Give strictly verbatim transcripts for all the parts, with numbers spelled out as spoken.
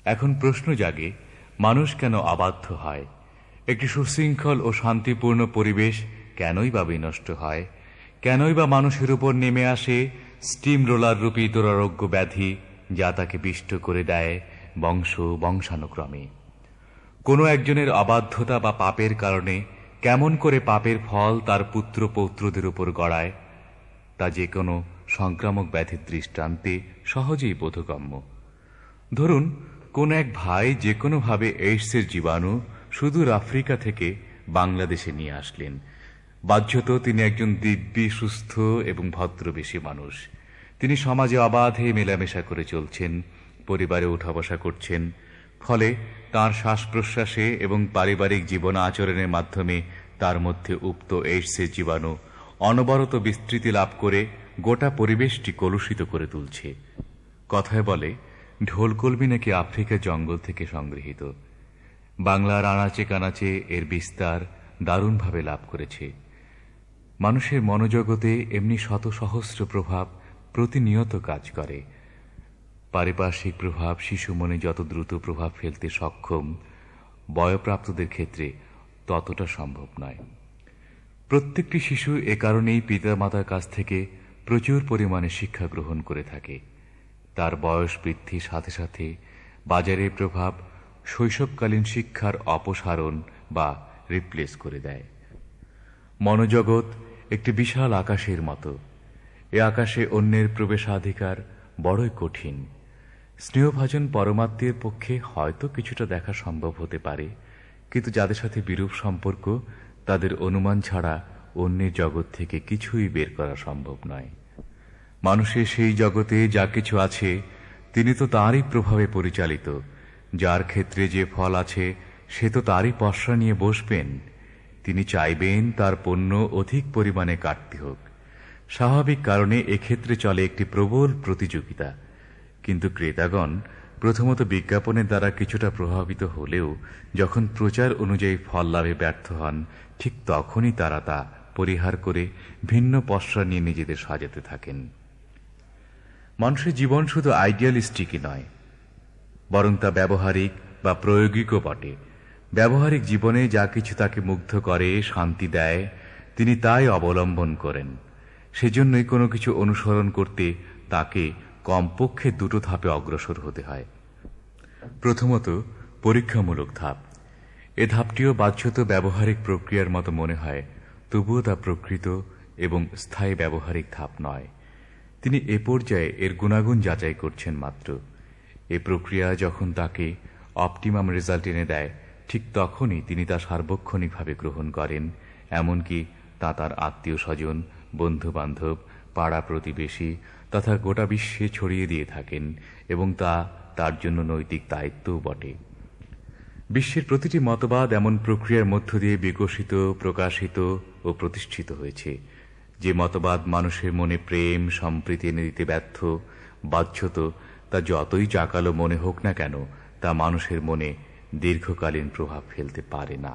এখন প্রশ্ন জাগে, মানুষ কেন অবাধ্য হয়? একটি সুশৃঙ্খল ও শান্তিপূর্ণ পরিবেশ কেনই বা বিনষ্ট হয়? কেনই বা মানুষের উপর নেমে আসে স্টিম রোলার রূপী দুরারোগ্য ব্যাধি, যা তাকে বিষ্ট করে দেয় বংশ বংশানুক্রমে? কোনো একজনের অবাধ্যতা বা পাপের কারণে কেমন করে পাপের ফল তার পুত্র পৌত্রদের উপর গড়ায়, তা যে কোনো সংক্রামক ব্যাধির দৃষ্টান্তে সহজেই বোধগম্য। ধরুন, কোন এক ভাই যে কোনোভাবে এইডসের জীবাণু সুদূর আফ্রিকা থেকে বাংলাদেশে নিয়ে আসলেন। বাহ্যত তিনি একজন দিব্যি সুস্থ এবং ভদ্রবেশী মানুষ। তিনি সমাজে অবাধে মেলামেশা করে চলছেন, পরিবারে উঠা বসা করছেন। ফলে তাঁর শ্বাস প্রশ্বাসে এবং পারিবারিক জীবন আচরণের মাধ্যমে তার মধ্যে উক্ত এইডসের জীবাণু অনবরত বিস্তৃতি লাভ করে গোটা পরিবেশটি কলুষিত করে তুলছে। কথায় বলে, ঢোলকলমি নাকি আফ্রিকার জঙ্গল থেকে সংগৃহীত। বাংলার আনাচে কানাচে এর বিস্তার দারুণভাবে লাভ করেছে। মানুষের মনোজগতে এমনি শত সহস্র প্রভাব প্রতিনিয়ত কাজ করে। পারিপার্শ্বিক প্রভাব শিশু মনে যত দ্রুত প্রভাব ফেলতে সক্ষম, বয়প্রাপ্তদের ক্ষেত্রে ততটা সম্ভব নয়। প্রত্যেকটি শিশু এ কারণেই পিতামাতার কাছ থেকে প্রচুর পরিমাণে শিক্ষা গ্রহণ করে থাকে। তার বয়স বৃদ্ধির সাথে সাথে বাজারের প্রভাব শৈশবকালীন শিক্ষার অপসারণ বা রিপ্লেস করে দেয়। মনোজগৎ একটি বিশাল আকাশের মতো। এ আকাশে অন্যের প্রবেশাধিকার বড়ই কঠিন। স্নেহভাজন পরমাত্মীর পক্ষে হয়তো কিছুটা দেখা সম্ভব হতে পারে, কিন্তু যাদের সাথে বিরূপ সম্পর্ক, তাদের অনুমান ছাড়া অন্যের জগৎ থেকে কিছুই বের করা সম্ভব নয়। মানুষের সেই জগতে যা কিছু আছে, তিনি তো তাঁরই প্রভাবে পরিচালিত। যার ক্ষেত্রে যে ফল আছে, সে তো তারই পসরা নিয়ে বসবেন। তিনি চাইবেন তার পণ্য অধিক পরিমাণে কাটতে হোক। স্বাভাবিক কারণে এক্ষেত্রে চলে একটি প্রবল প্রতিযোগিতা। কিন্তু ক্রেতাগণ প্রথমত বিজ্ঞাপনের দ্বারা কিছুটা প্রভাবিত হলেও যখন প্রচার অনুযায়ী ফল লাভে ব্যর্থ হন, ঠিক তখনই তারা তা পরিহার করে ভিন্ন পসরা নিয়ে নিজেদের সাজাতে থাকেন। মানুষের জীবন শুধু আইডিয়ালিস্টিকই নয়, বরং তা ব্যবহারিক বা প্রয়োগিকও বটে। ব্যবহারিক জীবনে যা কিছু তাকে মুগ্ধ করে, শান্তি দেয়, তিনি তাই অবলম্বন করেন। সেজন্যই কোনো কিছু অনুসরণ করতে তাকে কমপক্ষে দুটো ধাপে অগ্রসর হতে হয়। প্রথমত, পরীক্ষামূলক ধাপ। এ ধাপটিও বাহ্যত ব্যবহারিক প্রক্রিয়ার মতো মনে হয়, তবুও তা প্রকৃত এবং স্থায়ী ব্যবহারিক ধাপ নয়। তিনি এ পর্যায়ে এর গুণাগুণ যাচাই করছেন মাত্র। এ প্রক্রিয়া যখন তাকে অপটিমাম রেজাল্ট এনে দেয়, ঠিক তখনই তিনি তা সার্বক্ষণিকভাবে গ্রহণ করেন, এমনকি তা তার আত্মীয় স্বজন, বন্ধু বান্ধব, পাড়া প্রতিবেশী তথা গোটা বিশ্বে ছড়িয়ে দিয়ে থাকেন, এবং তা তার জন্য নৈতিক দায়িত্বও বটে। বিশ্বের প্রতিটি মতবাদ এমন প্রক্রিয়ার মধ্য দিয়ে বিকশিত, প্রকাশিত ও প্রতিষ্ঠিত হয়েছে। যে মতবাদ মানুষের মনে প্রেম সম্প্রীতি এনে দিতে ব্যর্থ, বাহ্যত তা যতই জাঁকালো মনে হোক না কেন, তা মানুষের মনে দীর্ঘকালীন প্রভাব ফেলতে পারে না।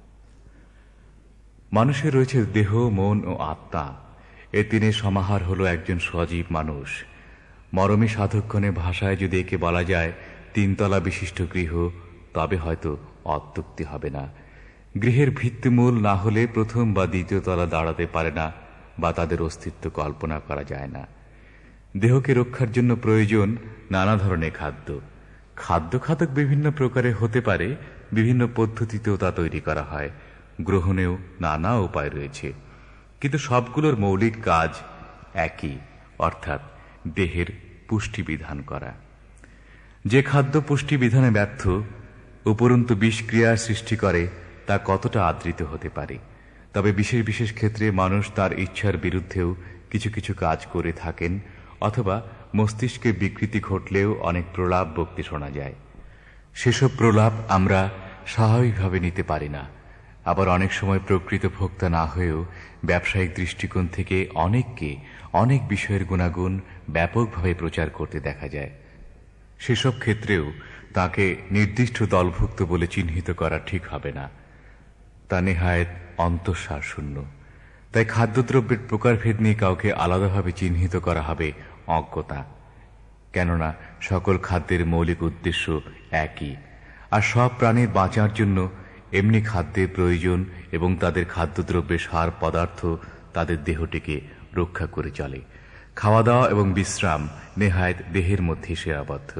মানুষের রয়েছে দেহ, মন ও আত্মা। এ তিনের সমাহার হল একজন সজীব মানুষ। মরমী সাধকগণের ভাষায় যদি একে বলা যায় তিনতলা বিশিষ্ট গৃহ, তবে হয়তো অত্যুক্তি হবে না। গৃহের ভিত্তিমূল না হলে প্রথম বা দ্বিতীয় তলা দাঁড়াতে পারে না, বা তাদের অস্তিত্ব কল্পনা করা যায় না। দেহকে রক্ষার জন্য প্রয়োজন নানা ধরনের খাদ্য। খাদ্য খাদক বিভিন্ন প্রকারের হতে পারে, বিভিন্ন পদ্ধতিতেও তা তৈরি করা হয়। গ্রহণেও নানা উপায় রয়েছে, কিন্তু সবগুলোর মৌলিক কাজ একই, অর্থাৎ দেহের পুষ্টি বিধান করা। যে খাদ্য পুষ্টি বিধানে ব্যর্থ, উপরন্তু বিষক্রিয়ার সৃষ্টি করে, তা কতটা আদৃত হতে পারে। তবে বিশেষ বিশেষ ক্ষেত্রে মানুষ তার ইচ্ছার বিরুদ্ধেও কিছু কিছু কাজ করে থাকেন, অথবা মস্তিষ্কে বিকৃতি ঘটলেও অনেক প্রলাপ বকতে শোনা যায়। সেসব প্রলাপ আমরা স্বাভাবিকভাবে নিতে পারি না। আবার অনেক সময় প্রকৃত ভোক্তা না হয়েও ব্যবসায়িক দৃষ্টিকোণ থেকে অনেককে অনেক বিষয়ের গুণাগুণ ব্যাপকভাবে প্রচার করতে দেখা যায়। সেসব ক্ষেত্রেও তাকে নির্দিষ্ট দলভুক্ত বলে চিহ্নিত করা ঠিক হবে না। তা নেহায়েত অন্তঃসার শূন্য। তাই খাদ্যদ্রব্যের প্রকারভেদ নিয়ে কাউকে আলাদাভাবে চিহ্নিত করা হবে অজ্ঞতা। কেননা সকল খাদ্যের মৌলিক উদ্দেশ্য একই, আর সব প্রাণীর বাঁচার জন্য এমনি খাদ্যের প্রয়োজন এবং তাদের খাদ্যদ্রব্যের সার পদার্থ তাদের দেহটিকে রক্ষা করে চলে। খাওয়া দাওয়া এবং বিশ্রাম নেহায়েত দেহের মধ্যে সীমাবদ্ধ।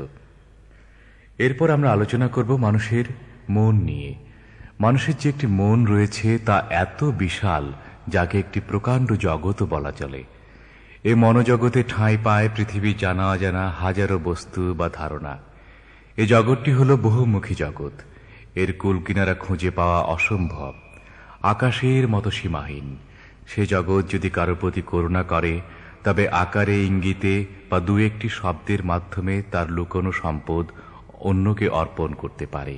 এরপর আমরা আলোচনা করব মানুষের মন নিয়ে। মানুষের যে একটি মন রয়েছে তা এত বিশাল, যাকে একটি প্রকাণ্ড জগৎও বলা চলে। এ মনোজগতে ঠাঁই পায় পৃথিবীর জানা অজানা হাজারো বস্তু বা ধারণা। এ জগৎটি হল বহুমুখী জগৎ। এর কুল কিনারা খুঁজে পাওয়া অসম্ভব, আকাশের মতো সীমাহীন। সে জগৎ যদি কারো প্রতি করুণা করে, তবে আকারে ইঙ্গিতে বা দু একটি শব্দের মাধ্যমে তার লুকোনো সম্পদ অন্যকে অর্পণ করতে পারে।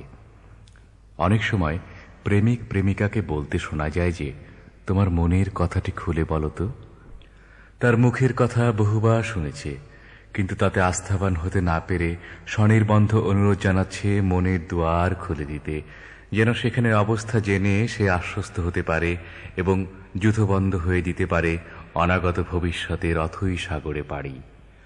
অনেক সময় প্রেমিক প্রেমিকাকে বলতে শোনা যায় যে, তোমার মনের কথাটি খুলে বলো তো। তার মুখের কথা বহুবার শুনেছে, কিন্তু তাতে আস্থাবান হতে না পেরে স্বনির্বন্ধ অনুরোধ জানাচ্ছে মনের দুয়ার খুলে দিতে, যেন সেখানের অবস্থা জেনে সে আশ্বস্ত হতে পারে এবং যুথবন্ধ হয়ে দিতে পারে অনাগত ভবিষ্যতের অথৈ সাগরে পাড়ি।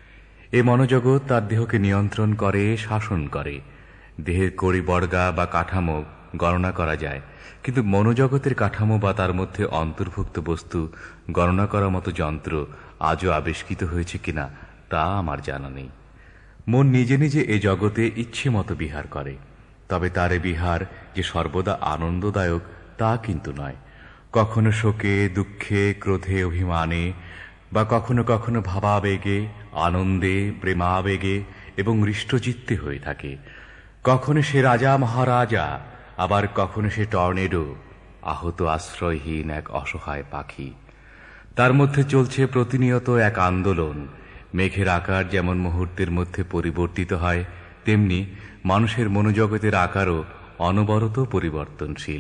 এ মনোজগৎ তার দেহকে নিয়ন্ত্রণ করে, শাসন করে। দেহের কড়িবর্গা বা কাঠামো গণনা করা যায়, কিন্তু মনোজগতের কাঠামো বা তার মধ্যে অন্তর্ভুক্ত বস্তু গণনা করার মতো যন্ত্র আজও আবিষ্কৃত হয়েছে কিনা তা আমার জানা নেই। মন নিজে নিজে এ জগতে ইচ্ছে মতো বিহার করে, তবে তার এ বিহার যে সর্বদা আনন্দদায়ক তা কিন্তু নয়। কখনো শোকে, দুঃখে, ক্রোধে, অভিমানে, বা কখনো কখনো ভাবাবেগে, আনন্দে, প্রেমাবেগে এবং হৃষ্টচিত্তে হয়ে থাকে। কখনো সে রাজা মহারাজা, আবার কখনো সে টর্নেডো, আহত আশ্রয়হীন এক অসহায় পাখি। তার মধ্যে চলছে প্রতিনিয়ত এক আন্দোলন। মেঘের আকার যেমন মুহূর্তের মধ্যে পরিবর্তিত হয়, তেমনি মানুষের মনোজগতের আকারও অনবরত পরিবর্তনশীল।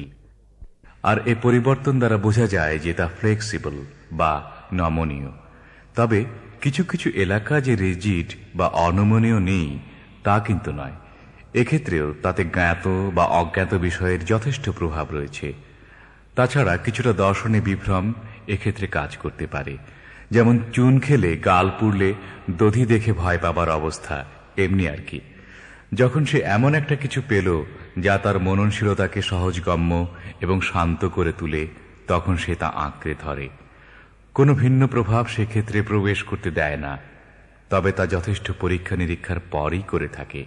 আর এ পরিবর্তন দ্বারা বোঝা যায় যে তা ফ্লেক্সিবল বা নমনীয়। তবে কিছু কিছু এলাকা যে রিজিড বা অনমনীয় নেই তা কিন্তু নয়। এক্ষেত্রেও তাতে জ্ঞাত বা অজ্ঞাত বিষয়ের যথেষ্ট প্রভাব রয়েছে। তাছাড়া কিছুটা দর্শনে বিভ্রম এক্ষেত্রে কাজ করতে পারে। যেমন চুন খেলে গাল পুড়লে দধি দেখে ভয় পাবার অবস্থা, এমনি আর কি। যখন সে এমন একটা কিছু পেল যা তার মননশীলতাকে সহজগম্য এবং শান্ত করে তুলে, তখন সে তা আঁকড়ে ধরে। কোনো ভিন্ন প্রভাব সেক্ষেত্রে প্রবেশ করতে দেয় না, তবে তা যথেষ্ট পরীক্ষা নিরীক্ষার পরই করে থাকে।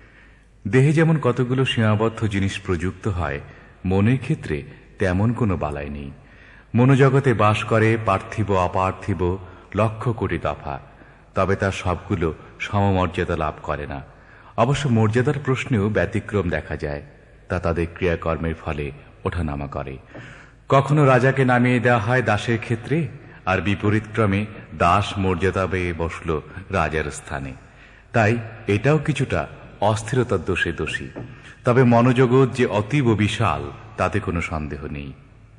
দেহে যেমন কতগুলো সীমাবদ্ধ জিনিস প্রযুক্ত হয়, মনের ক্ষেত্রে তেমন কোনো বালাই নেই। মনোজগতে বাস করে পার্থিব অপার্থিব লক্ষ কোটি দফা, তবে তার সবগুলো সমমর্যাদা লাভ করে না। অবশ্য মর্যাদার প্রশ্নেও ব্যতিক্রম দেখা যায়, তা তাদের ক্রিয়াকর্মের ফলে ওঠানামা করে। কখনো রাজাকে নামিয়ে দেওয়া হয় দাসের ক্ষেত্রে, আর বিপরীতক্রমে দাস মর্যাদা পেয়ে বসল রাজার স্থানে। তাই এটাও কিছুটা অস্থিরতার দোষে দোষী। তবে মনোজগৎ যে অতীব বিশাল তাতে কোনো সন্দেহ নেই।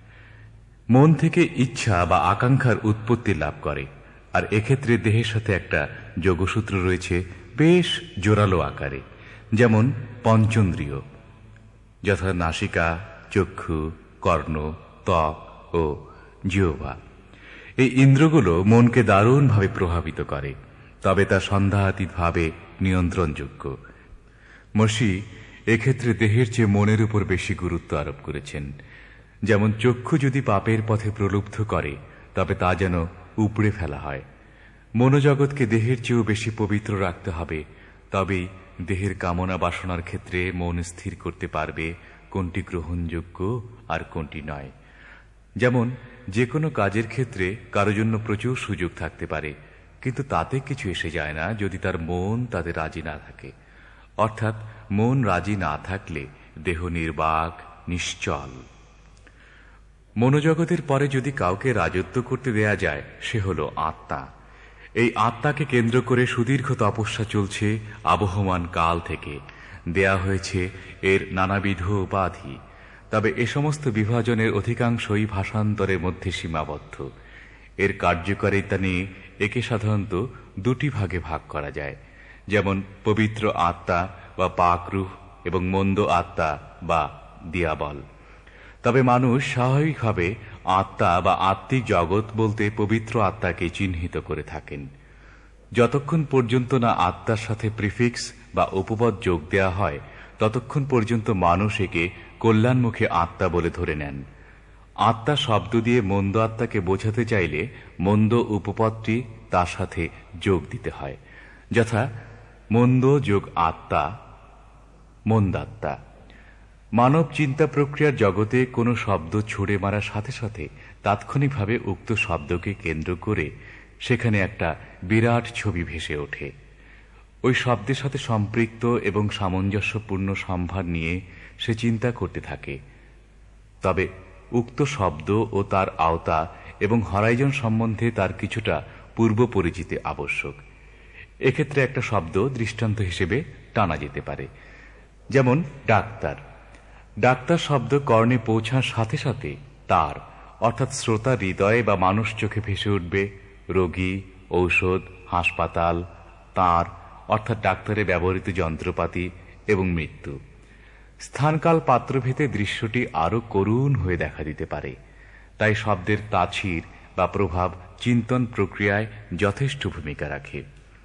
মন থেকে ইচ্ছা বা আকাঙ্ক্ষার উৎপত্তি লাভ করে, আর এক্ষেত্রে দেহের সাথে একটা যোগসূত্র রয়েছে বেশ জোরালো আকারে। যেমন পঞ্চেন্দ্রিয়, যথা নাসিকা, চক্ষু, কর্ণ, ত্বক ও জিহ্বা। এই ইন্দ্রগুলো মনকে দারুণভাবে প্রভাবিত করে, তবে তা সন্দেহাতীতভাবে নিয়ন্ত্রণযোগ্য। মসি এক্ষেত্রে দেহের চেয়ে মনের উপর বেশি গুরুত্ব আরোপ করেছেন। যেমন চক্ষু যদি পাপের পথে প্রলুব্ধ করে, তবে তা যেন উপড়ে ফেলা হয়। মনোজগৎকে দেহের চেয়েও বেশি পবিত্র রাখতে হবে, তবেই দেহের কামনা বাসনার ক্ষেত্রে মন স্থির করতে পারবে কোনটি গ্রহণযোগ্য আর কোনটি নয়। যেমন যে কোনো কাজের ক্ষেত্রে কারো জন্য প্রচুর সুযোগ থাকতে পারে, কিন্তু তাতে কিছু এসে যায় না যদি তার মন তাতে রাজি না থাকে। অর্থাৎ মন রাজি না থাকলে দেহ নির্বাক, নিশ্চল। মনোজগতের পরে যদি কাউকে রাজত্ব করতে দেয়া যায়, সে হল আত্মা। এই আত্মাকে কেন্দ্র করে সুদীর্ঘ তপস্যা চলছে আবহমান কাল থেকে। দেয়া হয়েছে এর নানাবিধ উপাধি, তবে এ সমস্ত বিভাজনের অধিকাংশই ভাষান্তরের মধ্যে সীমাবদ্ধ। এর কার্যকারিতা নিয়ে একে সাধারণত দুটি ভাগে ভাগ করা যায়, যেমন পবিত্র আত্মা বা পাকরূহ এবং মন্দ আত্মা বা দিয়াবল। তবে মানুষ স্বাভাবিকভাবে আত্মা বা আত্মিক জগৎ বলতে পবিত্র আত্মাকে চিহ্নিত করে থাকেন। যতক্ষণ পর্যন্ত না আত্মার সাথে প্রিফিক্স বা উপপদ যোগ দেয়া হয়, ততক্ষণ পর্যন্ত মানুষ একে কল্যাণমুখী আত্মা বলে ধরে নেন। আত্মা শব্দ দিয়ে মন্দ আত্মাকে বোঝাতে চাইলে মন্দ উপপদটি তার সাথে যোগ দিতে হয়, যথা মন্দ যোগ আত্মা, মন্দাত্মা। মানব চিন্তা প্রক্রিয়ার জগতে কোনো শব্দ ছুড়ে মারার সাথে সাথে তাৎক্ষণিকভাবে উক্ত শব্দকে কেন্দ্র করে সেখানে একটা বিরাট ছবি ভেসে ওঠে। ওই শব্দের সাথে সম্পৃক্ত এবং সামঞ্জস্যপূর্ণ সম্ভার নিয়ে সে চিন্তা করতে থাকে। তবে উক্ত শব্দ ও তার আওতা এবং হরাইজন সম্বন্ধে তার কিছুটা পূর্ব পরিচিতি আবশ্যক। এক্ষেত্রে একটা শব্দ দৃষ্টান্ত হিসেবে টানা যেতে পারে, যেমন ডাক্তার। ডাক্তার শব্দ কর্ণে পৌঁছার সাথে সাথে তার অর্থাৎ শ্রোতা হৃদয়ে বা মানুষ চোখে ভেসে উঠবে রোগী, ঔষধ, হাসপাতাল, তার অর্থাৎ ডাক্তারে ব্যবহৃত যন্ত্রপাতি এবং মৃত্যু। স্থানকাল পাত্রভেদে দৃশ্যটি আরো করুণ হয়ে দেখা দিতে পারে। তাই শব্দের তাছির বা প্রভাব চিন্তন প্রক্রিয়ায় যথেষ্ট ভূমিকা রাখে।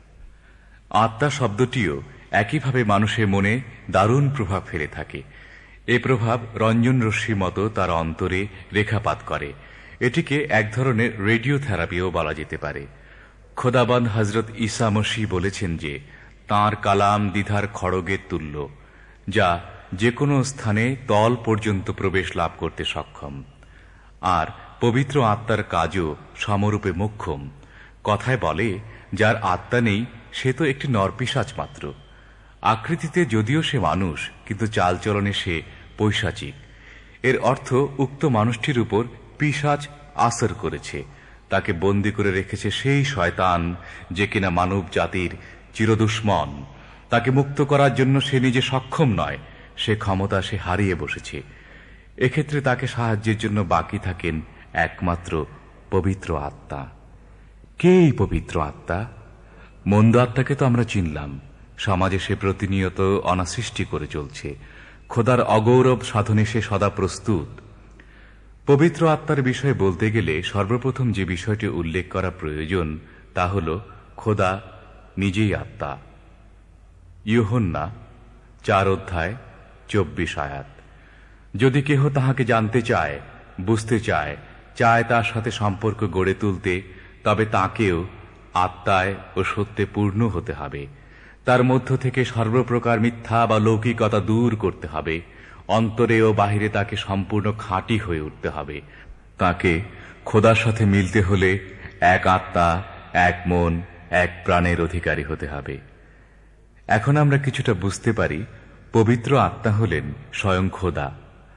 আত্মা শব্দটিও একইভাবে মানুষের মনে দারুণ প্রভাব ফেলে থাকে। এ প্রভাব রঞ্জন রশ্মির মতো তার অন্তরে রেখাপাত করে। এটিকে এক ধরনের রেডিও থেরাপিও বলা যেতে পারে। খোদাবন্দ হজরত ঈসা মসীহ বলেছেন যে তাঁর কালাম দ্বিধার খড়গের তুল্য, যা যে কোনো স্থানে তল পর্যন্ত প্রবেশ লাভ করতে সক্ষম। আর পবিত্র আত্মার কাজও সমরূপে মোক্ষম। কথায় বলে, যার আত্মা নেই সে তো একটি নরপিশাচ মাত্র। আকৃতিতে যদিও সে মানুষ, কিন্তু চালচলনে সে পৈশাচিক। এর অর্থ উক্ত মানুষটির উপর পিশাচ আসর করেছে, তাকে বন্দী করে রেখেছে সেই শয়তান যে কিনা মানব জাতির চিরদুশ্মন। তাকে মুক্ত করার জন্য সে নিজে সক্ষম নয়, সে ক্ষমতা সে হারিয়ে বসেছে। এক্ষেত্রে তাকে সাহায্যের জন্য বাকি থাকেন একমাত্র পবিত্র আত্মা। কে এই পবিত্র আত্মা? মন্দ আত্মাকে তো আমরা চিনলাম। সমাজে সে প্রতিনিয়ত অনাসৃষ্টি করে চলছে। খোদার অগৌরব সাধনে সে সদা প্রস্তুত। পবিত্র আত্মার বিষয়ে বলতে গেলে সর্বপ্রথম যে বিষয়টি উল্লেখ করা প্রয়োজন তা হল খোদা নিজেই আত্মা। ইউহান্না চার অধ্যায় চব্বিশ আয়াত। যদি কেহ তাহাকে জানতে চায়, বুঝতে চায়, চায় তার সাথে সম্পর্ক গড়ে তুলতে, তবে তাকেও আত্মায় ও সত্যে পূর্ণ হতে হবে। তার মধ্য থেকে সর্বপ্রকার মিথ্যা বা লৌকিকতা দূর করতে হবে। অন্তরে ও বাহিরে তাকে সম্পূর্ণ খাঁটি হয়ে উঠতে হবে। তাকে খোদার সাথে মিলতে হলে এক আত্মা, এক মন, এক প্রাণের অধিকারী হতে হবে। এখন আমরা কিছুটা বুঝতে পারি পবিত্র আত্মা হলেন স্বয়ং খোদা।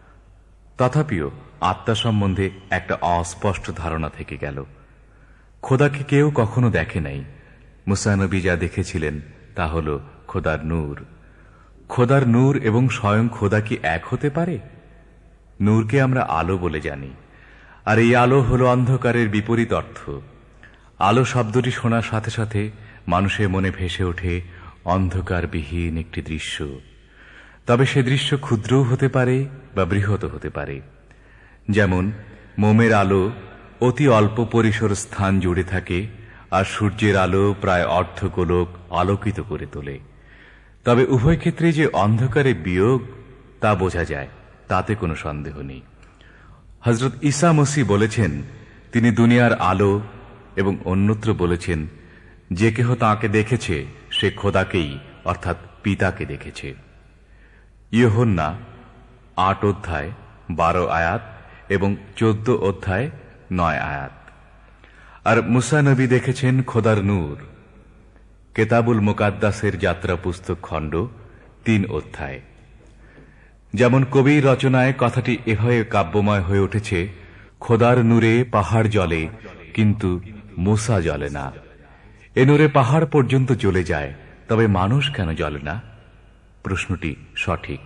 তথাপিও আত্মা সম্বন্ধে একটা অস্পষ্ট ধারণা থেকে গেল। খোদাকে কেউ কখনো দেখে নাই। মুসা নবী যা দেখেছিলেন তা হল খোদার নূর। খোদার নূর এবং স্বয়ং খোদা কি এক হতে পারে? নূরকে আমরা আলো বলে জানি, আর এই আলো হল অন্ধকারের বিপরীত অর্থ। আলো শব্দটি শোনার সাথে সাথে মানুষের মনে ভেসে ওঠে অন্ধকারবিহীন একটি দৃশ্য। তবে সে দৃশ্য ক্ষুদ্রও হতে পারে বা বৃহৎ হতে পারে। যেমন মোমের আলো অতি অল্প পরিসর স্থান জুড়ে থাকে, আর সূর্যের আলো প্রায় অর্ধগোলক আলোকিত করে তোলে। তবে উভয় ক্ষেত্রে যে অন্ধকারে বিয়োগ তা বোঝা যায়, তাতে কোনো সন্দেহ নেই। হজরত ঈসা মসীহ বলেছেন তিনি দুনিয়ার আলো, এবং অন্যত্র বলেছেন যে কেহ তাঁকে দেখেছে সে খোদাকেই অর্থাৎ পিতাকে দেখেছে। ইউহান্না আট অধ্যায় বারো আয়াত এবং চোদ্দ অধ্যায় নয় আয়াত। আর মুসা নবী দেখেছেন খোদার নূর। কেতাবুল মুকাদ্দাসের যাত্রা পুস্তক খণ্ড তিন অধ্যায়। যেমন কবির রচনায় কথাটি এভাবে কাব্যময় হয়ে উঠেছে, খোদার নূরে পাহাড় জ্বলে কিন্তু মুসা জ্বলে না। এ নূরে পাহাড় পর্যন্ত জ্বলে যায়, তবে মানুষ কেন জ্বলে না? প্রশ্নটি সঠিক।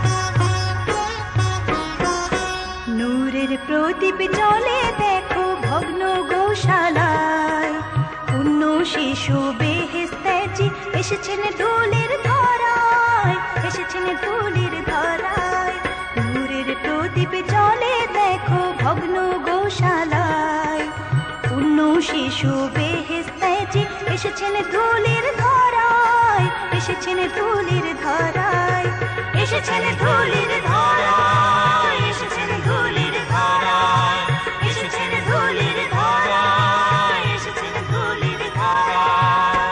প্রদীপ জ্বলে দেখো এসেছেন ধুলির ধরায়, এসেছেন ধুলির ধরায়। নূরের প্রদীপ জ্বলে দেখো ভগ্ন গোশালায়, পূর্ণ শিশু বেহেশতে এসেছেন ধুলির ধরায়, এসেছেন ধুলির ধরায়, এসেছেন ধুলির ধরায়, এসেছেন ধুলির ধরায়, এসেছেন ধুলির ধরায়, এসেছেন ধুলির ধরায়।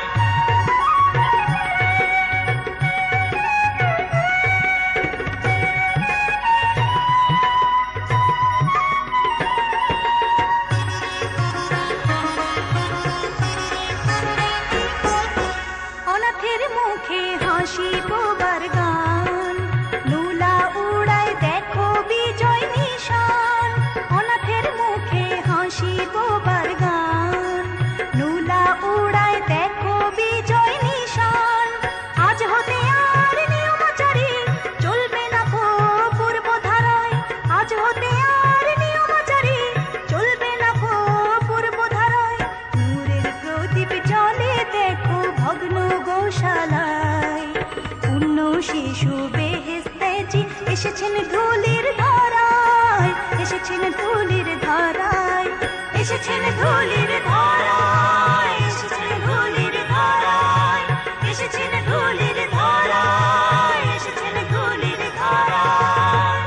অনাথের মুখে হাসি পোবার গান, নুলা উড়ায় দেখো বিজয় নিশান। অনাথের মুখে হাসি পোবার গান, নুলা উড়ায় দেখো বিজয় নিশান। আজ হতে আর নিয়মাচারী চলবে না কো পূর্ব ধারায়, আজ হতে আর নিয়মাচারী চলবে না কো পূর্ব ধারায়। নূরের প্রদীপ জ্বলে দেখো ভগ্ন গোশালায়, পূর্ণ শিশু বেহেশতে এসেছেন ধুলির ধরায়, এসেছেন ধুলির ধরায়, এসেছেন ধুলির ধরায়, এসেছেন ধুলির ধরায়, এসেছেন ধুলির ধরায়, এসেছেন ধুলির ধরায়।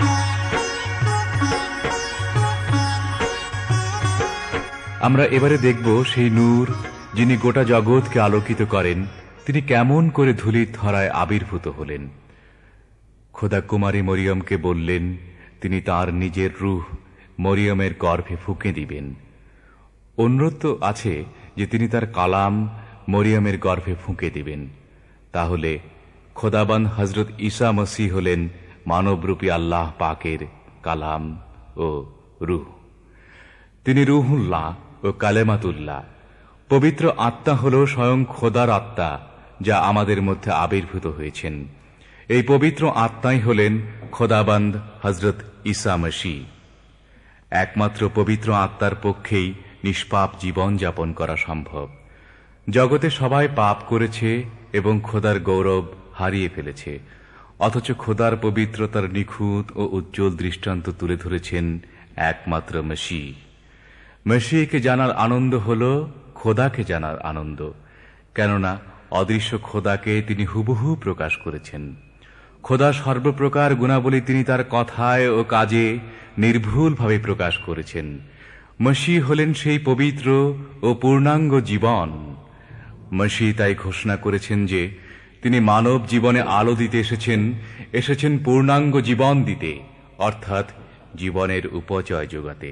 আমরা এবারে দেখব সেই নূর যিনি গোটা জগৎকে আলোকিত করেন, তিনি কেমন করে ধুলির ধরায় আবির্ভূত হলেন। খোদা কুমারী মরিয়মকে বললেন তিনি তার নিজের রূহ মরিয়মের গর্ভে ফুঁকে দিবেন। অন্যত্র আছে যে তিনি তার কালাম মরিয়মের গর্ভে ফুঁকে দিবেন। তাহলে খোদাবান হজরত ঈসা মসীহ হলেন মানবরূপী আল্লাহ পাকের কালাম ও রূহ। তিনি রুহুল্লাহ ও কালেমাতুল্লাহ। পবিত্র আত্মা হল স্বয়ং খোদার আত্মা, যা আমাদের মধ্যে আবির্ভূত হয়েছেন। এই পবিত্র আত্মাই হলেন খোদাবান্দ হজরত ঈসা মসীহ। একমাত্র পবিত্র আত্মার পক্ষেই নিষ্পাপ জীবন যাপন করা সম্ভব। জগতে সবাই পাপ করেছে এবং খোদার গৌরব হারিয়ে ফেলেছে, অথচ খোদার পবিত্রতার নিখুঁত ও উজ্জ্বল দৃষ্টান্ত তুলে ধরেছেন একমাত্র মসীহ। মসীহকে জানার আনন্দ হল খোদাকে জানার আনন্দ, কেননা অদৃশ্য খোদাকে তিনি হুবহু প্রকাশ করেছেন। খোদা সর্বপ্রকার গুণাবলী তিনি তার কথায় ও কাজে নির্ভুলভাবে প্রকাশ করেছেন। মসীহ হলেন সেই পবিত্র ও পূর্ণাঙ্গ জীবন। মসীহ তাই ঘোষণা করেছেন যে তিনি মানব জীবনে আলো দিতে এসেছেন, এসেছেন পূর্ণাঙ্গ জীবন দিতে, অর্থাৎ জীবনের উপচয় যোগাতে।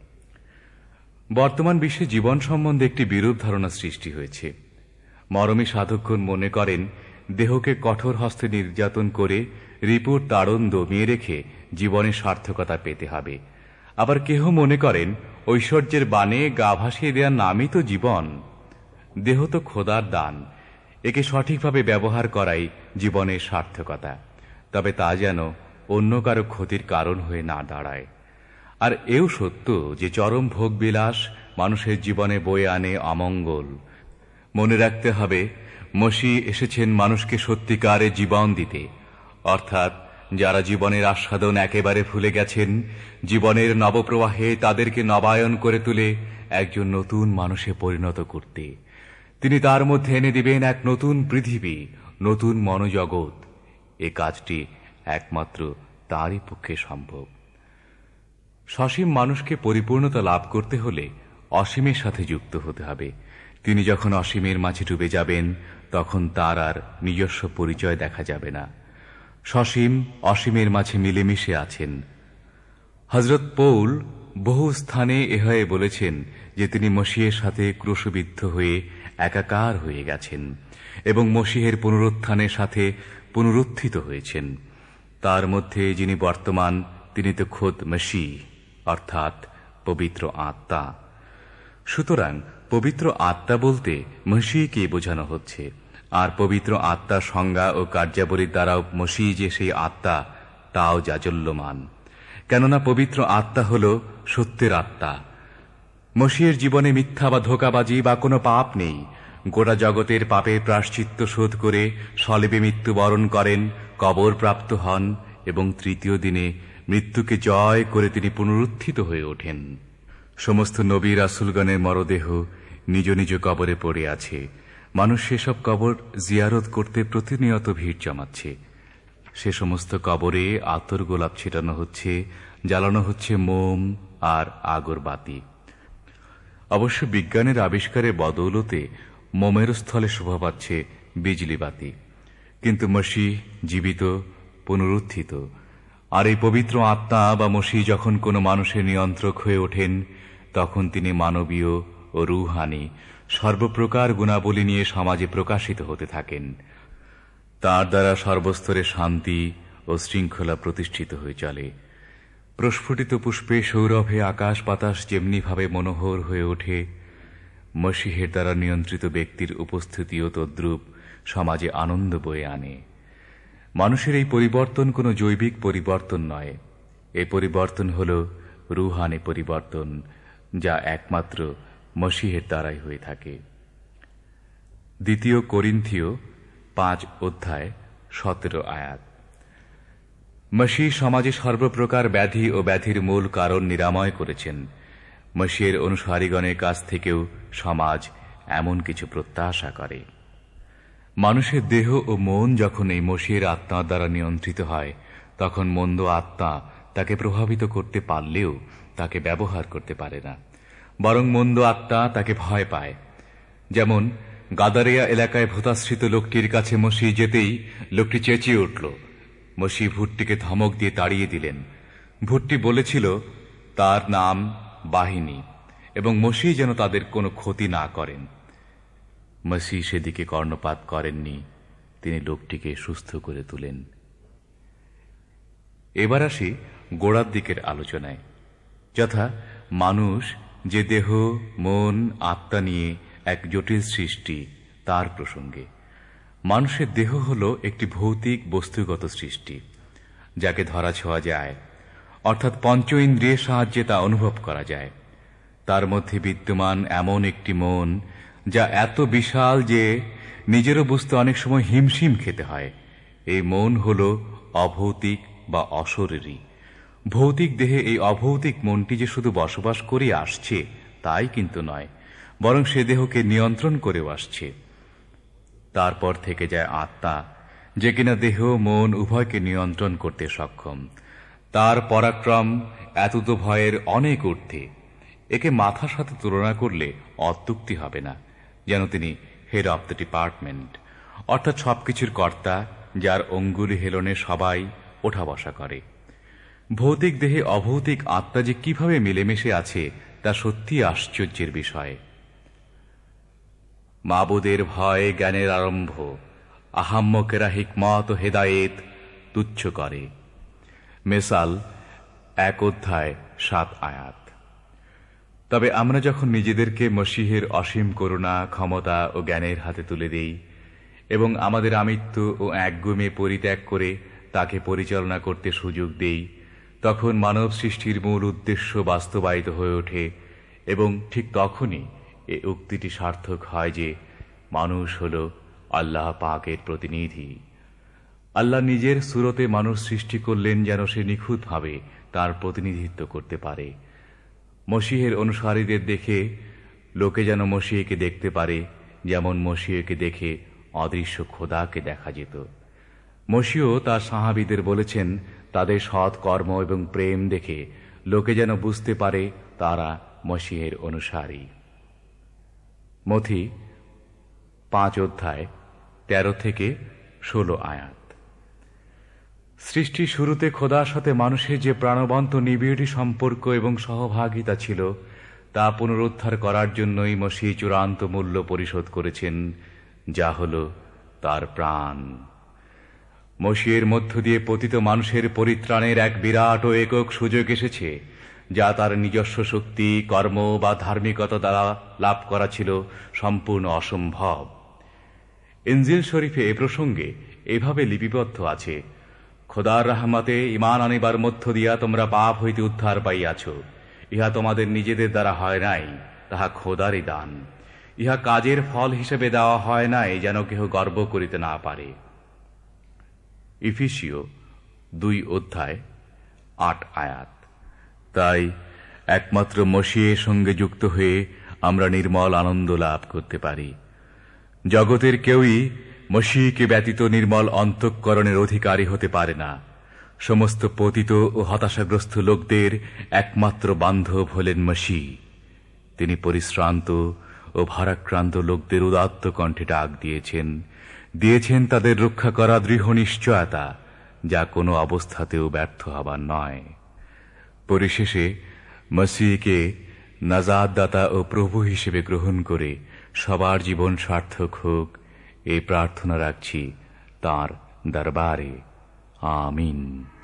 বর্তমান বিশ্বে জীবন সম্বন্ধে একটি বিরূপ ধারণা সৃষ্টি হয়েছে। মরমী সাধকগণ মনে করেন দেহকে কঠোর হস্তে নির্যাতন করে রিপুর তাড়ন দমিয়ে রেখে জীবনে সার্থকতা পেতে হবে। আবার কেহ মনে করেন ঐশ্বর্যের বানে গা ভাসিয়ে দেওয়ার নামই তো জীবন। দেহ তো খোদার দান, একে সঠিকভাবে ব্যবহার করাই জীবনের সার্থকতা। তবে তা যেন অন্য কারো ক্ষতির কারণ হয়ে না দাঁড়ায়। আর এও সত্য যে চরম ভোগবিলাস মানুষের জীবনে বয়ে আনে অমঙ্গল। মনে রাখতে হবে মসীহ এসেছেন মানুষকে সত্যিকারে জীবন দিতে, অর্থাৎ যারা জীবনের আস্বাদন একেবারে ভুলে গেছেন, জীবনের নবপ্রবাহে তাদেরকে নবায়ন করে তুলে একজন নতুন মানুষে পরিণত করতে। তিনি তার মধ্যে এনে দিবেন এক নতুন পৃথিবী, নতুন মনোজগৎ। এ কাজটি একমাত্র তারই পক্ষে সম্ভব। সসীম মানুষকে পরিপূর্ণতা লাভ করতে হলে অসীমের সাথে যুক্ত হতে হবে। তিনি যখন অসীমের মাঝে ডুবে যাবেন, তখন তার আর নিজস্ব পরিচয় দেখা যাবে না। সসীম অসীমের মাঝে মিলেমিশে আছেন। হযরত পৌল বহু স্থানে এ হয়ে বলেছেন যে তিনি মসীহের সাথে ক্রুশবিদ্ধ হয়ে একাকার হয়ে গেছেন এবং মসীহের পুনরুত্থানের সাথে পুনরুত্থিত হয়েছেন। তার মধ্যে যিনি বর্তমান, তিনি তো খোদ মসীহ, অর্থাৎ পবিত্র আত্মা। সুতরাং পবিত্র আত্মা বলতে মসীহকে বোঝানো হচ্ছে। আর পবিত্র আত্মার সংজ্ঞা ও কার্যাবলীর দ্বারাও মসীহ যে সেই আত্মা, তাও জাজল্যমান। কেননা পবিত্র আত্মা হল সত্যের আত্মা। মসীহের জীবনে মিথ্যা বা ধোঁকাবাজি বা কোনো পাপ নেই। গোটা জগতের পাপের প্রায়শ্চিত্ত শোধ করে সলেবে মৃত্যুবরণ করেন, কবর প্রাপ্ত হন এবং তৃতীয় দিনে মৃত্যুকে জয় করে তিনি পুনরুত্থিত হয়ে ওঠেন। সমস্ত নবী রাসূলগণের মরদেহ নিজ নিজ কবরে পড়ে আছে। মানুষ সেসব কবর জিয়ারত করতে প্রতিনিয়ত ভিড় জমাচ্ছে। সে সমস্ত কবরে আতর গোলাপ ছিটানো হচ্ছে, জ্বালানো হচ্ছে মোম আর আগরবাতি। অবশ্য বিজ্ঞানের আবিষ্কারের বদৌলতে মোমের স্থলে শোভা পাচ্ছে বিজলি বাতি। কিন্তু মসিহ জীবিত, পুনরুত্থিত, আর এই পবিত্র আত্মা বা মসিহ যখন কোনো মানুষের নিয়ন্ত্রক হয়ে ওঠেন, তখন তিনি মানবীয় ও রূহানি সর্বপ্রকার গুণাবলী নিয়ে সমাজে প্রকাশিত হতে থাকেন। তার দ্বারা সর্বস্তরে শান্তি ও শৃঙ্খলা প্রতিষ্ঠিত হয়ে চলে। প্রস্ফুটিত পুষ্পে সৌরভে আকাশ বাতাস যেমনিভাবে মনোহর হয়ে ওঠে, মসিহের দ্বারা নিয়ন্ত্রিত ব্যক্তির উপস্থিতিও তদ্রূপ সমাজে আনন্দ বয়ে আনে। মানুষের এই পরিবর্তন কোনো জৈবিক পরিবর্তন নয়, এই পরিবর্তন হল রূহানি পরিবর্তন, যা একমাত্র মসিহের দ্বারাই হয়ে থাকে। দ্বিতীয় করিন্থীয় পাঁচ অধ্যায় সতেরো আয়াত। মসিহ সমাজে সর্বপ্রকার ব্যাধি ও ব্যাধির মূল কারণ নিরাময় করেছেন। মসিহের অনুসারীগণের কাছ থেকেও সমাজ এমন কিছু প্রত্যাশা করে। মানুষের দেহ ও মন যখন এই মসিহের আত্মার দ্বারা নিয়ন্ত্রিত হয়, তখন মন্দ আত্মা তাকে প্রভাবিত করতে পারলেও তাকে ব্যবহার করতে পারে না, বরং মন্দ আত্মা তাকে ভয় পায়। যেমন গাদারিয়া এলাকায় ভূতাশ্রিত লোকটির কাছে মসিহ যেতেই লোকটি চেঁচিয়ে উঠল। মসিহ ভূতটিকে ধমক দিয়ে তাড়িয়ে দিলেন। ভূতটি বলেছিল তার নাম বাহিনী এবং মসিহ যেন তাদের কোনো ক্ষতি না করেন। মসিহ সেদিকে কর্ণপাত করেননি, তিনি লোকটিকে সুস্থ করে তুলেন। এবার আসি গোড়ার দিকের আলোচনায়, যথা মানুষ যে দেহ, মন, আত্মা নিয়ে এক জটিল সৃষ্টি, তার প্রসঙ্গে। মানুষের দেহ হল একটি ভৌতিক বস্তুগত সৃষ্টি, যাকে ধরা ছোঁয়া যায়, অর্থাৎ পঞ্চ ইন্দ্রিয়ের সাহায্যে তা অনুভব করা যায়। তার মধ্যে বিদ্যমান এমন একটি মন, যা এত বিশাল যে নিজেরও বুঝতে অনেক সময় হিমশিম খেতে হয়। এই মন হল অভৌতিক বা অশরীরী। ভৌতিক দেহে এই অভৌতিক মনটি যে শুধু বসবাস করে আসছে তাই কিন্তু নয়, বরং সে দেহকে নিয়ন্ত্রণ করেও আসছে। তারপর থেকে যায় আত্মা, যে কিনা দেহ মন উভয়কে নিয়ন্ত্রণ করতে সক্ষম। তার পরাক্রম এতত ভয়ের অনেক ঊর্ধ্বে। একে মাথার সাথে তুলনা করলে অত্যুক্তি হবে না, যেন তিনি হেড অব দ্য ডিপার্টমেন্ট, অর্থাৎ সবকিছুর কর্তা, যার অঙ্গুলি হেলনে সবাই ওঠা বসা করে। ভৌতিক দেহে অভৌতিক আত্মা যে কিভাবে মিলেমিশে আছে তা সত্যি আশ্চর্যের বিষয়। মাবুদের ভয় জ্ঞানের আরম্ভ, আহাম্মকেরা হিকমত ও হেদায়েত তুচ্ছ করে। মেসাল এক অধ্যায় সাত আয়াত। তবে আমরা যখন নিজেদেরকে মসিহের অসীম করুণা, ক্ষমতা ও জ্ঞানের হাতে তুলে দেই এবং আমাদের আমিত্ব ও একগুমে পরিত্যাগ করে তাকে পরিচালনা করতে সুযোগ দেই, তখন মানব সৃষ্টির মূল উদ্দেশ্য বাস্তবায়িত হয়ে ওঠে এবং ঠিক তখনই এ উক্তিটি সার্থক হয় যে মানুষ হল আল্লাহ পাকের প্রতিনিধি। আল্লাহ নিজের সুরতে মানুষ সৃষ্টি করলেন যেন সে নিখুঁতভাবে তার প্রতিনিধিত্ব করতে পারে। মসিহের অনুসারীদের দেখে লোকে যেন মসিহকে দেখতে পারে, যেমন মসিহকে দেখে অদৃশ্য খোদাকে দেখা যেত। মসিহ তার সাহাবীদের বলেছেন, তাদের সৎ কর্ম এবং প্রেম দেখে লোকে যেন বুঝতে পারে তারা মসিহের অনুসারী। মথি পাঁচ অধ্যায় তেরো থেকে ষোলো আয়াত। সৃষ্টির শুরুতে খোদার সাথে মানুষের যে প্রাণবন্ত নিবিড় সম্পর্ক এবং সহভাগিতা ছিল, তা পুনরুদ্ধার করার জন্যই মসিহ চূড়ান্ত মূল্য পরিশোধ করেছেন, যা হল তার প্রাণ। মসিহের মধ্য দিয়ে পতিত মানুষের পরিত্রাণের এক বিরাট ও একক সুযোগ এসেছে, যা তার নিজস্ব শক্তি, কর্ম বা ধার্মিকতা দ্বারা লাভ করা ছিল সম্পূর্ণ অসম্ভব। ইনজিল শরীফে এ প্রসঙ্গে এভাবে লিপিবদ্ধ আছে, খোদার রহমতে ঈমান আনিবার মধ্য দিয়া তোমরা পাপ হইতে উদ্ধার পাইয়াছ। ইহা তোমাদের নিজেদের দ্বারা হয় নাই, তাহা খোদারই দান। ইহা কাজের ফল হিসেবে দেওয়া হয় নাই, যেন কেহ গর্ব করিতে না পারে। ইফিসীয় দুই অধ্যায় আট আয়াত। তাই একমাত্র মসিহের সঙ্গে যুক্ত হয়ে আমরা নির্মল আনন্দ লাভ করতে পারি। জগতের কেউই মসিহকে ব্যতীত নির্মল অন্তঃকরণের অধিকারী হতে পারে না। সমস্ত পতিত ও হতাশাগ্রস্ত লোকদের একমাত্র বান্ধব হলেন মসিহ। তিনি পরিশ্রান্ত ও ভারাক্রান্ত লোকদের উদাত্ত কণ্ঠে ডাক দিয়েছেন, দিয়েছেন তাদের রক্ষা করা দৃঢ় নিশ্চয়তা, যা কোনো অবস্থাতেও ব্যর্থ হবার নয়। পরিশেষে মসিহকে নাজাতদাতা ও প্রভু হিসেবে গ্রহণ করে সবার জীবন সার্থক হোক, এই প্রার্থনা রাখছি তাঁর দরবারে। আমিন।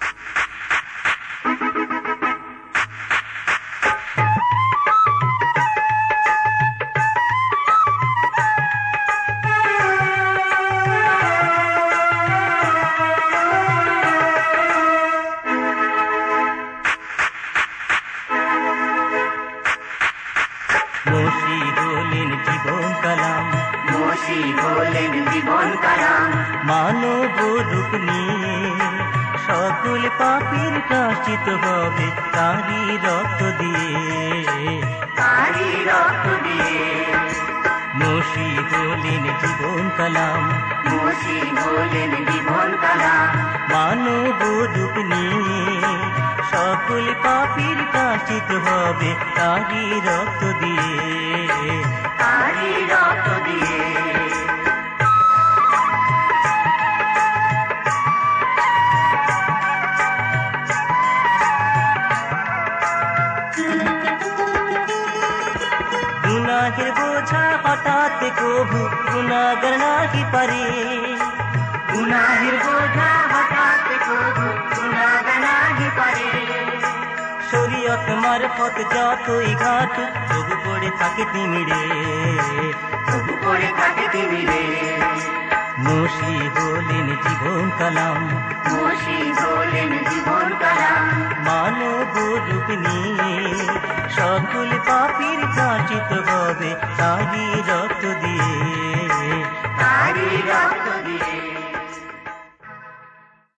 মানব রূপ নিয়ে সকল পাপীর প্রায়শ্চিত্ত হবে তাঁরই রক্ত দিয়ে, তাঁরই রক্ত দিয়ে। মসিহ হলেন জীবন কালাম, মসিহ হলেন জীবন কালাম। মানব রূপ নিয়ে সকল পাপীর প্রায়শ্চিত্ত হবে তাঁরই রক্ত দিয়ে, তাঁরই রক্ত দিয়ে। গুনাহের বোঝা হঠাতে কবু গুনাহগার নাহি পারে, গুনাহের বোঝা হঠাতে কবু গুনাহগার নাহি পারে। শরীয়ত মারফত যতই ঘাট তবু পড়ে থাকে তিমিরে, তবু পড়ে থাকে তিমিরে। মসিহ হলেন জীবন কালাম, মসিহ হলেন জীবন কালাম। মানব রূপ নিয়ে সকল পাপীর